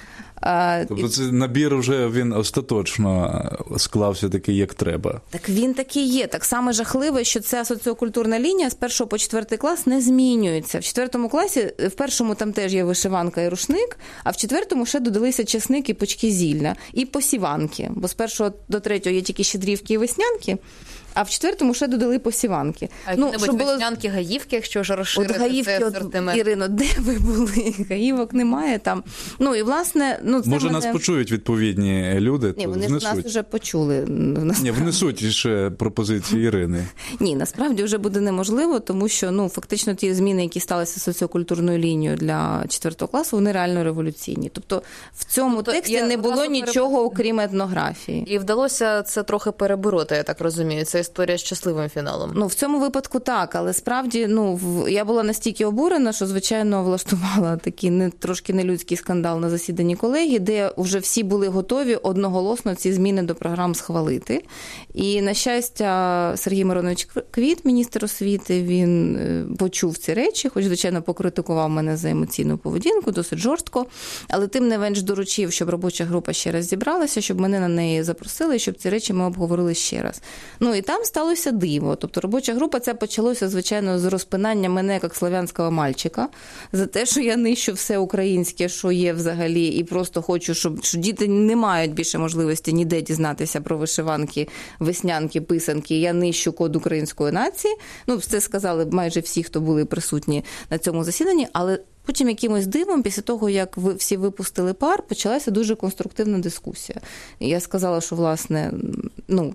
Тобто це набір вже він остаточно склався такий, як треба. Так він такий є. Так само жахливо, що ця соціокультурна лінія з першого по четвертий клас не змінюється. В четвертому класі, в першому там теж є вишиванка і рушник, а в четвертому ще додалися часник і пучки зілля. І посіванки. Бо з першого до третього є тільки щедрівки і веснянки, а в четвертому ще додали посіванки. А ну, які-небудь було... веснянки, гаївки, якщо вже розширити от гаївки, цей асортимент? От, Ірино, де ви були? Гаївок немає там. Ну, і, власне, ну, це може, мене... нас почують відповідні люди, Ні, то вони внесуть. нас вже почули. Ні, внесуть ще пропозиції Ірини. Ні, насправді вже буде неможливо, тому що, ну, фактично ті зміни, які сталися соціокультурною лінією для четвертого класу, вони реально революційні. Тобто в цьому тобто, тексті не було нічого, переб... окрім етнографії. І вдалося це трохи перебороти, я так розумію, цей історія з щасливим фіналом. Ну, в цьому випадку так, але справді, ну, я була настільки обурена, що, звичайно, влаштувала такий не, трошки нелюдський скандал на засіданні колегії, де вже всі були готові одноголосно ці зміни до програм схвалити. І, на щастя, Сергій Миронович Квіт, міністр освіти, він почув ці речі, хоч, звичайно, покритикував мене за емоційну поведінку, досить жорстко, але тим не менш доручив, щоб робоча група ще раз зібралася, щоб мене на неї запросили, щоб ці речі ми обговорили ще раз. Ну і там сталося диво. Тобто робоча група, це почалося, звичайно, з розпинання мене як славянського мальчика за те, що я нищу все українське, що є взагалі, і просто хочу, щоб що діти не мають більше можливості ніде дізнатися про вишиванки, веснянки, писанки. Я нищу код української нації. Ну, це сказали майже всі, хто були присутні на цьому засіданні, але потім якимось дивом, після того, як ви всі випустили пар, почалася дуже конструктивна дискусія. І я сказала, що, власне, ну,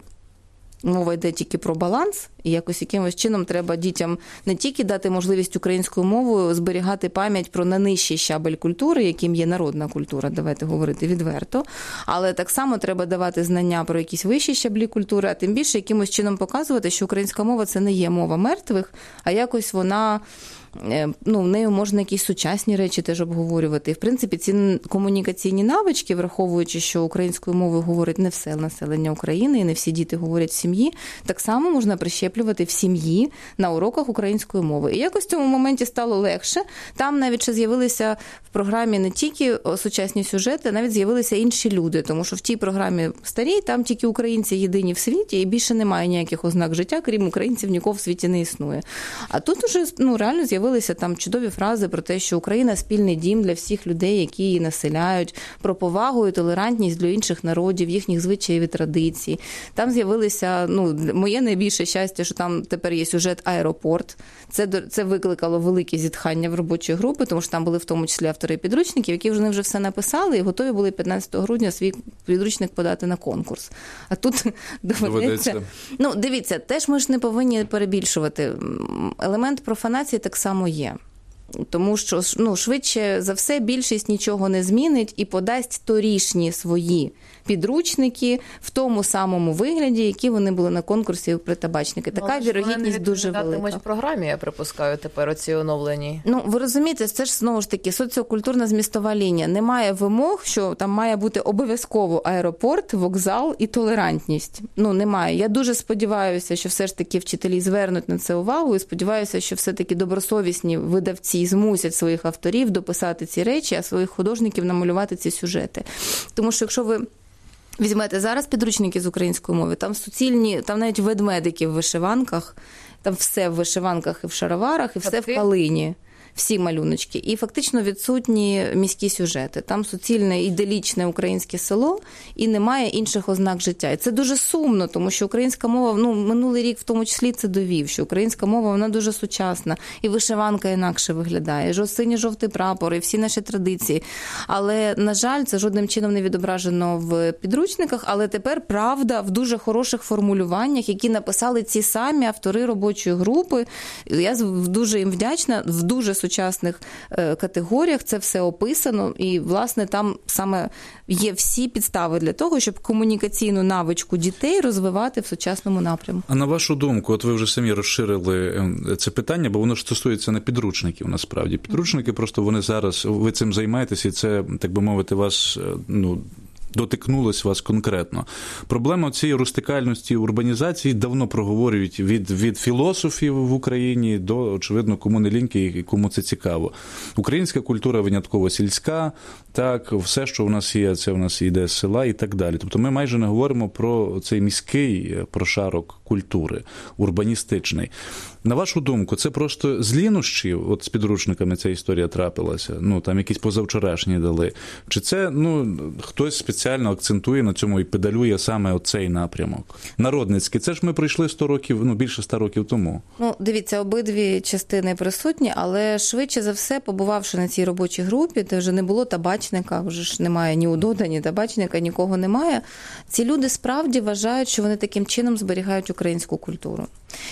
мова йде тільки про баланс, і якось якимось чином треба дітям не тільки дати можливість українською мовою зберігати пам'ять про найнижчий щабель культури, яким є народна культура, давайте говорити відверто, але так само треба давати знання про якісь вищі щаблі культури, а тим більше якимось чином показувати, що українська мова – це не є мова мертвих, а якось вона... Ну, в нею можна якісь сучасні речі теж обговорювати. І, в принципі, ці комунікаційні навички, враховуючи, що українською мовою говорить не все населення України, і не всі діти говорять в сім'ї, так само можна прищеплювати в сім'ї на уроках української мови. І якось в цьому моменті стало легше. Там навіть ще з'явилися в програмі не тільки сучасні сюжети, а навіть з'явилися інші люди. Тому що в тій програмі старій, там тільки українці єдині в світі, і більше немає ніяких ознак життя, крім українців, нікого в світі не існує. А тут уже, ну, реально з'явилися З'явилися там чудові фрази про те, що Україна – спільний дім для всіх людей, які її населяють, про повагу і толерантність до інших народів, їхніх звичаїв і традицій. Там з'явилися, ну, моє найбільше щастя, що там тепер є сюжет «Аеропорт». Це, це викликало велике зітхання в робочої групи, тому що там були в тому числі автори підручників, які вже, вже все написали і готові були п'ятнадцятого грудня свій підручник подати на конкурс. А тут доведеться... доведеться. Ну, дивіться, теж ми ж не повинні перебільшувати. Елемент профанації так само є. Тому що, ну, швидше за все, більшість нічого не змінить і подасть торішні свої підручники в тому самому вигляді, які вони були на конкурсі при табачники. Така ну, вірогідність дуже велика. В програмі, я припускаю, тепер оці оновлені. Ну, ви розумієте, це ж, знову ж таки, соціокультурна змістова лінія. Немає вимог, що там має бути обов'язково аеропорт, вокзал і толерантність. Ну, немає. Я дуже сподіваюся, що все ж таки вчителі звернуть на це увагу і сподіваюся, що все-таки добросовісні видавці змусять своїх авторів дописати ці речі, а своїх художників намалювати ці сюжети. Тому що якщо ви візьмете зараз підручники з української мови, там суцільні, там навіть ведмедики в вишиванках, там все в вишиванках і в шароварах, і все в калині. Всі малюночки. І фактично відсутні міські сюжети. Там суцільне іделічне українське село і немає інших ознак життя. І це дуже сумно, тому що українська мова, ну, минулий рік в тому числі це довів, що українська мова, вона дуже сучасна. І вишиванка інакше виглядає. І синьо-жовтий прапор, і всі наші традиції. Але, на жаль, це жодним чином не відображено в підручниках, але тепер правда в дуже хороших формулюваннях, які написали ці самі автори робочої групи. Я дуже їм вдячна, в дуже сучасних категоріях це все описано, і, власне, там саме є всі підстави для того, щоб комунікаційну навичку дітей розвивати в сучасному напрямку. А на вашу думку, от ви вже самі розширили це питання, бо воно ж стосується не підручників, насправді. Підручники просто вони зараз, ви цим займаєтесь, і це, так би мовити, вас, ну, дотикнулось вас конкретно. Проблема цієї рустикальності, урбанізації давно проговорюють від, від філософів в Україні до, очевидно, кому не ліньки і кому це цікаво. Українська культура винятково сільська, так, все, що в нас є, це в нас йде з села і так далі. Тобто ми майже не говоримо про цей міський прошарок культури, урбаністичний. На вашу думку, це просто з лінощів, от з підручниками ця історія трапилася, ну, там якісь позавчорашні дали, чи це, ну, хтось спеціально акцентує на цьому і педалює саме оцей напрямок? Народницький, це ж ми прийшли сто років, ну, більше ста років тому. Ну, дивіться, обидві частини присутні, але швидше за все, побувавши на цій робочій групі, де вже не було табачника, вже ж немає ні удода, ні табачника, нікого немає, ці люди справді вважають, що вони таким чином зберігають українську культуру.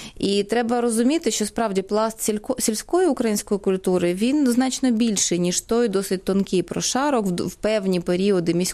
І треба розуміти, що справді пласт сільської української культури, він значно більший, ніж той досить тонкий прошарок в певні періоди міської української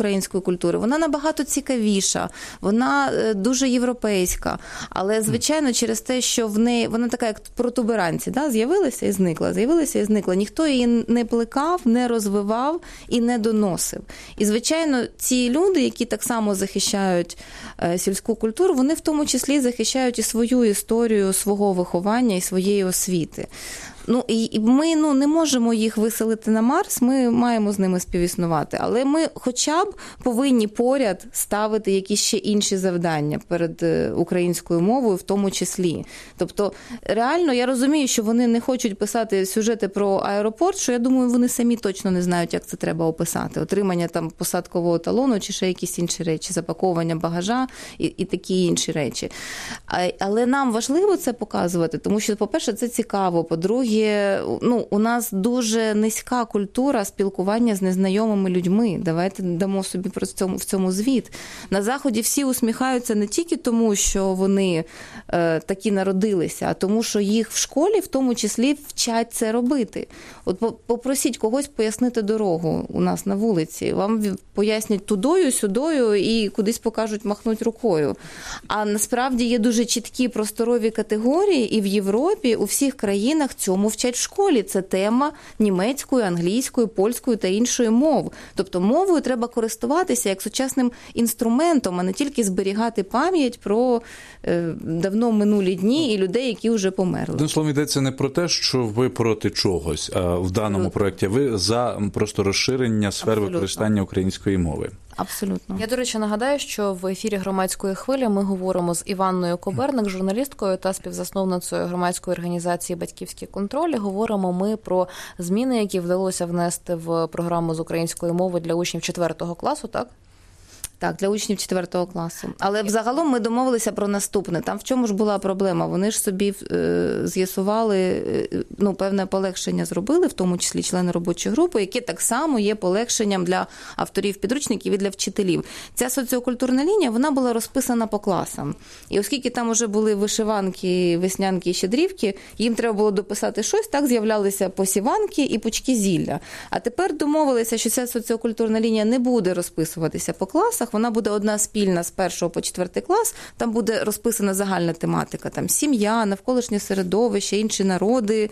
української культури, вона набагато цікавіша, вона дуже європейська, але, звичайно, через те, що в неї, вона така, як протуберанці, да? З'явилася і зникла, з'явилася і зникла. Ніхто її не плекав, не розвивав і не доносив. І, звичайно, ці люди, які так само захищають сільську культуру, вони в тому числі захищають і свою історію, свого виховання і своєї освіти. Ну, і ми ну, не можемо їх виселити на Марс, ми маємо з ними співіснувати. Але ми хоча б повинні поряд ставити якісь ще інші завдання перед українською мовою в тому числі. Тобто, реально, я розумію, що вони не хочуть писати сюжети про аеропорт, що, я думаю, вони самі точно не знають, як це треба описати. Отримання там посадкового талону чи ще якісь інші речі, запаковування багажа і, і такі інші речі. А, але нам важливо це показувати, тому що, по-перше, це цікаво, по-друге, ну, у нас дуже низька культура спілкування з незнайомими людьми. Давайте дамо собі про цьому, в цьому звіт. На Заході всі усміхаються не тільки тому, що вони е, такі народилися, а тому, що їх в школі в тому числі вчать це робити. От попросіть когось пояснити дорогу у нас на вулиці. Вам пояснять тудою, сюдою і кудись покажуть, махнуть рукою. А насправді є дуже чіткі просторові категорії, і в Європі, у всіх країнах цьому вчать в школі. Це тема німецької, англійської, польської та іншої мов. Тобто мовою треба користуватися як сучасним інструментом, а не тільки зберігати пам'ять про е, давно минулі дні і людей, які вже померли. Одним словом, йдеться не про те, що ви проти чогось, а в даному проєкті ви за просто розширення сфер Абсолютно. Використання української мови. Абсолютно. Я, до речі, нагадаю, що в ефірі «Громадської хвилі» ми говоримо з Іванною Коберник, журналісткою та співзасновницею громадської організації «Батьківський контроль». Говоримо ми про зміни, які вдалося внести в програму з української мови для учнів четвертого класу, так? Так, для учнів четвертого класу. Але взагалом ми домовилися про наступне. Там в чому ж була проблема? Вони ж собі е, з'ясували, е, ну, певне полегшення зробили, в тому числі члени робочої групи, яке так само є полегшенням для авторів підручників і для вчителів. Ця соціокультурна лінія, вона була розписана по класам. І оскільки там вже були вишиванки, веснянки і щедрівки, їм треба було дописати щось, так з'являлися посіванки і пучки зілля. А тепер домовилися, що ця соціокультурна лінія не буде розписуватися по класах, вона буде одна спільна з першого по четвертий клас, там буде розписана загальна тематика, там сім'я, навколишнє середовище, інші народи,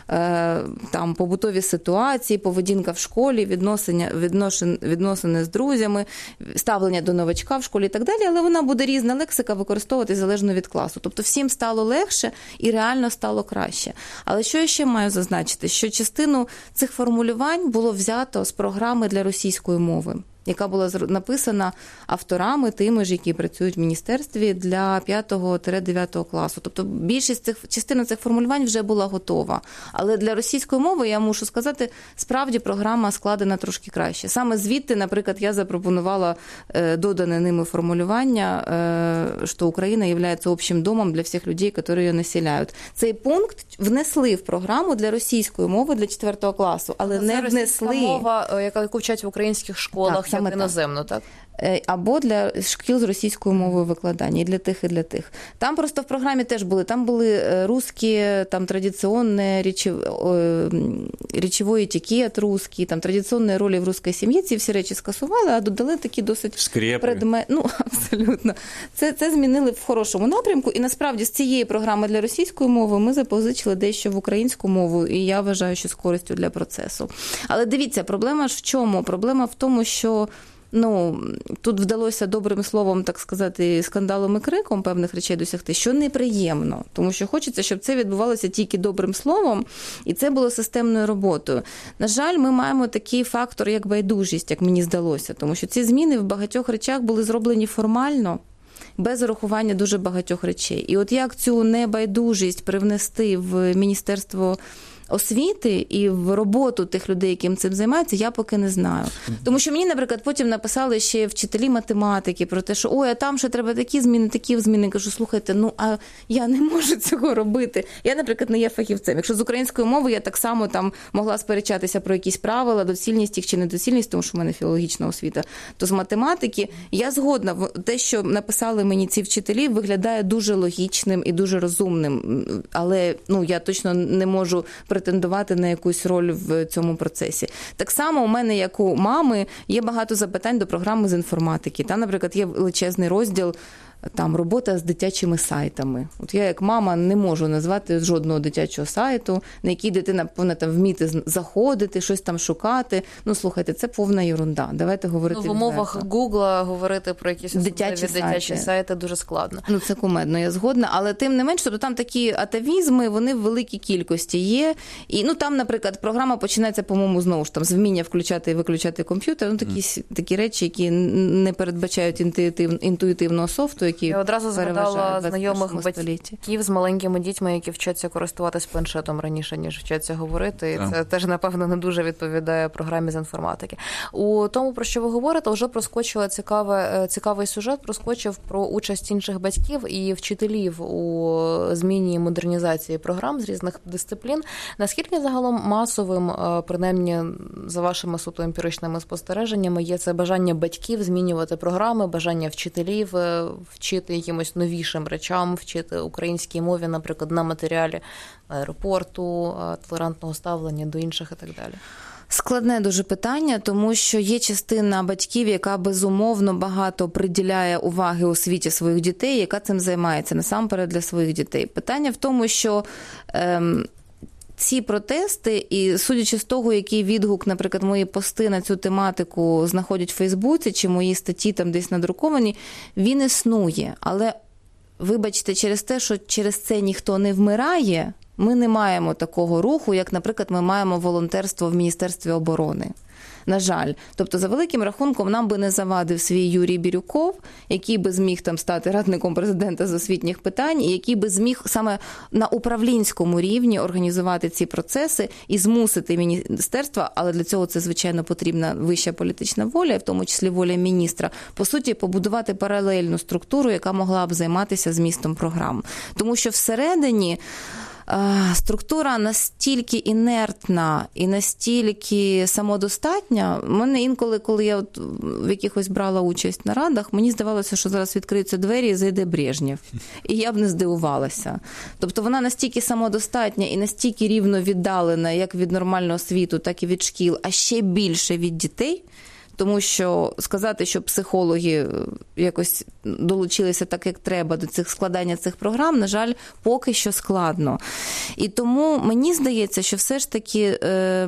там побутові ситуації, поведінка в школі, відносини, відносини, відносини з друзями, ставлення до новачка в школі і так далі, але вона буде різна лексика використовувати залежно від класу. Тобто всім стало легше і реально стало краще. Але що я ще маю зазначити? Що частину цих формулювань було взято з програми для російської мови, яка була написана авторами, тими ж, які працюють в міністерстві для п'ятого-дев'ятого класу. Тобто більшість цих, частина цих формулювань вже була готова. Але для російської мови, я мушу сказати, справді програма складена трошки краще. Саме звідти, наприклад, я запропонувала е, додане ними формулювання, е, що Україна є общим домом для всіх людей, які її населяють. Цей пункт внесли в програму для російської мови для четвертого класу, але це не внесли. мова, яку вчать в українських школах, так, як іноземну, так? Або для шкіл з російською мовою викладання, і для тих, і для тих. Там просто в програмі теж були, там були русські, там традиційні речів, речовий етикет русський, там традиційні ролі в русській сім'ї, ці всі речі скасували, а додали такі досить предмети. Ну, абсолютно. Це, це змінили в хорошому напрямку, і насправді з цієї програми для російської мови ми запозичили дещо в українську мову, і я вважаю, що з користю для процесу. Але дивіться, проблема ж в чому? Проблема в тому, що ну, тут вдалося добрим словом, так сказати, скандалом і криком певних речей досягти, що неприємно. Тому що хочеться, щоб це відбувалося тільки добрим словом, і це було системною роботою. На жаль, ми маємо такий фактор, як байдужість, як мені здалося. Тому що ці зміни в багатьох речах були зроблені формально, без урахування дуже багатьох речей. І от як цю небайдужість привнести в Міністерство освіти і в роботу тих людей, яким цим займаються, я поки не знаю. Тому що мені, наприклад, потім написали ще вчителі математики про те, що ой, а там ще треба такі зміни, такі зміни. Кажу, слухайте, ну, а я не можу цього робити. Я, наприклад, не є фахівцем. Якщо з української мови я так само там могла сперечатися про якісь правила, доцільність їх чи недоцільність, тому що в мене філологічна освіта, то з математики я згодна. Те, що написали мені ці вчителі, виглядає дуже логічним і дуже розумним. Але, ну, я точно не можу претендувати претендувати на якусь роль в цьому процесі. Так само у мене, як у мами, є багато запитань до програми з інформатики. Там, наприклад, є величезний розділ там робота з дитячими сайтами. От я як мама не можу назвати жодного дитячого сайту, на який дитина повинна там вміти заходити, щось там шукати. Ну, слухайте, це повна ерунда. Давайте говорити ну, в умовах Гугла говорити про якісь дитячі, дитячі сайти. сайти дуже складно. Ну, це кумедно, я згодна, але тим не менш, тобто там такі атавізми, вони в великій кількості є. І, ну, там, наприклад, програма починається, по-моєму, знову ж там з вміння включати і виключати комп'ютер. Ну, такі, mm. такі речі, які не передбачають інтуїтив, інтуїтивного софту, які я одразу згадала знайомих батьків з маленькими дітьми, які вчаться користуватись планшетом раніше, ніж вчаться говорити. І yeah. це теж, напевно, не дуже відповідає програмі з інформатики. У тому, про що ви говорите, вже проскочила цікаве, цікавий сюжет, проскочив про участь інших батьків і вчителів у зміні і модернізації програм з різних дисциплін. Наскільки загалом масовим, принаймні за вашими суто емпіричними спостереженнями, є це бажання батьків змінювати програми, бажання вчителів вчити якимось новішим речам, вчити українській мові, наприклад, на матеріалі аеропорту, толерантного ставлення до інших і так далі? Складне дуже питання, тому що є частина батьків, яка безумовно багато приділяє уваги освіті своїх дітей, яка цим займається насамперед для своїх дітей. Питання в тому, що ем, ці протести, і судячи з того, який відгук, наприклад, мої пости на цю тематику знаходять в Фейсбуці, чи мої статті там десь надруковані, він існує. Але, вибачте, через те, що через це ніхто не вмирає, ми не маємо такого руху, як, наприклад, ми маємо волонтерство в Міністерстві оборони. На жаль. Тобто, за великим рахунком, нам би не завадив свій Юрій Бірюков, який би зміг там стати радником президента з освітніх питань, і який би зміг саме на управлінському рівні організувати ці процеси і змусити міністерство, але для цього це, звичайно, потрібна вища політична воля, в тому числі воля міністра, по суті, побудувати паралельну структуру, яка могла б займатися змістом програм. Тому що всередині структура настільки інертна і настільки самодостатня. У мене інколи, коли я от в якихось брала участь на радах, мені здавалося, що зараз відкриються двері і зайде Брежнєв. І я б не здивувалася. Тобто вона настільки самодостатня і настільки рівно віддалена як від нормального світу, так і від шкіл, а ще більше від дітей. Тому що сказати, що психологи якось долучилися так, як треба до цих складання цих програм, на жаль, поки що складно. І тому мені здається, що все ж таки е,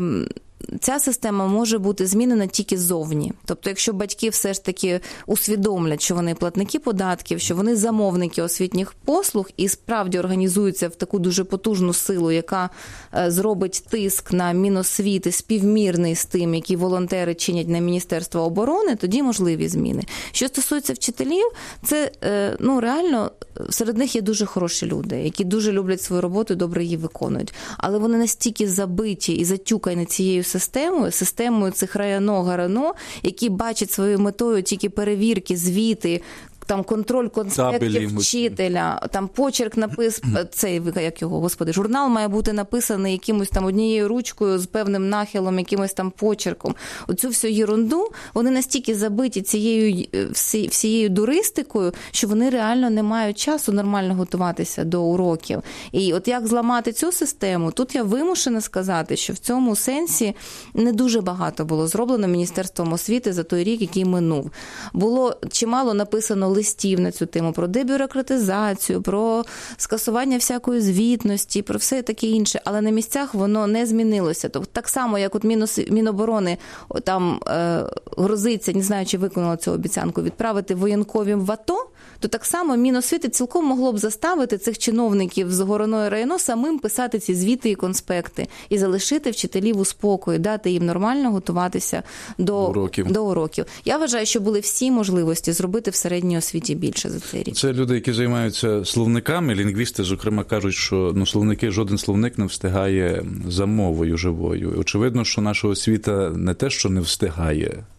ця система може бути змінена тільки ззовні. Тобто, якщо батьки все ж таки усвідомлять, що вони платники податків, що вони замовники освітніх послуг і справді організуються в таку дуже потужну силу, яка зробить тиск на Міносвіти співмірний з тим, які волонтери чинять на Міністерство оборони, тоді можливі зміни. Що стосується вчителів, це, ну, реально, серед них є дуже хороші люди, які дуже люблять свою роботу і добре її виконують. Але вони настільки забиті і затюкані цією системою, системою цих районо-гарано, які бачать своєю метою тільки перевірки, звіти, там контроль конспектів вчителя, там почерк напис, цей, як його, господи, журнал має бути написаний якимось там однією ручкою з певним нахилом, якимось там почерком. Оцю всю єрунду, вони настільки забиті цією всі, всією дуристикою, що вони реально не мають часу нормально готуватися до уроків. І от як зламати цю систему, тут я вимушена сказати, що в цьому сенсі не дуже багато було зроблено Міністерством освіти за той рік, який минув. Було чимало написано листів на цю тему, про дебюрократизацію, про скасування всякої звітності, про все таке інше, але на місцях воно не змінилося. Тобто так само, як от Міноборони там е, грозиться, не знаю, чи виконала цю обіцянку, відправити воєнковим в АТО, то так само Міносвіти цілком могло б заставити цих чиновників з Гороної району самим писати ці звіти і конспекти і залишити вчителів у спокої, дати їм нормально готуватися до уроків. До уроків. Я вважаю, що були всі можливості зробити в середній освіті більше за цей рік. Це люди, які займаються словниками, лінгвісти, зокрема, кажуть, що ну, словники, жоден словник не встигає за мовою живою. Очевидно, що наша освіта не те, що не встигає.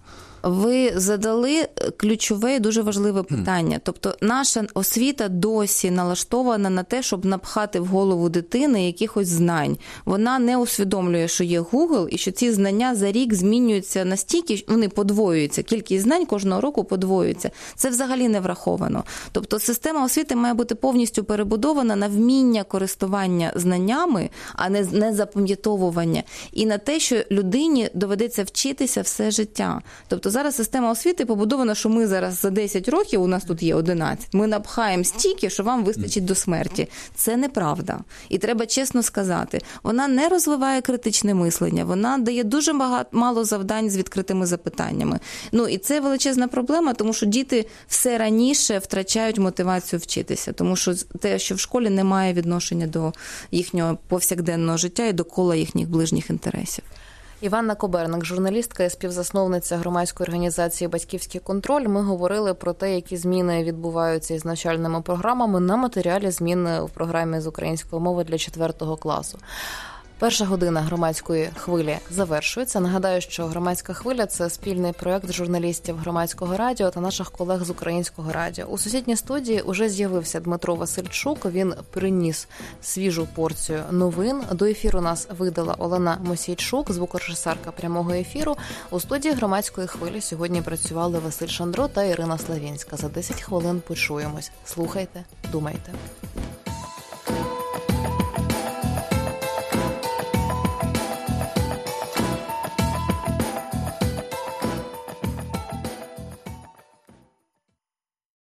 Ви задали ключове і дуже важливе питання. Тобто наша освіта досі налаштована на те, щоб напхати в голову дитини якихось знань. Вона не усвідомлює, що є Google і що ці знання за рік змінюються настільки, вони подвоюються. Кількість знань кожного року подвоюється. Це взагалі не враховано. Тобто система освіти має бути повністю перебудована на вміння користування знаннями, а не, не запам'ятовування. І на те, що людині доведеться вчитися все життя. Тобто зараз система освіти побудована, що ми зараз за десять років, у нас тут є одинадцять, ми напхаємо стільки, що вам вистачить до смерті. Це неправда. І треба чесно сказати, вона не розвиває критичне мислення, вона дає дуже багато, мало завдань з відкритими запитаннями. Ну і це величезна проблема, тому що діти все раніше втрачають мотивацію вчитися, тому що те, що в школі не має відношення до їхнього повсякденного життя і до кола їхніх ближніх інтересів. Іванна Коберник, журналістка і співзасновниця громадської організації «Батьківський контроль». Ми говорили про те, які зміни відбуваються із навчальними програмами на матеріалі змін в програмі з української мови для четвертого класу. Перша година громадської хвилі завершується. Нагадаю, що громадська хвиля – це спільний проєкт журналістів громадського радіо та наших колег з українського радіо. У сусідній студії уже з'явився Дмитро Васильчук. Він приніс свіжу порцію новин. До ефіру нас видала Олена Мосійчук, звукорежисерка прямого ефіру. У студії громадської хвилі сьогодні працювали Василь Шандро та Ірина Славінська. За десять хвилин почуємось. Слухайте, думайте.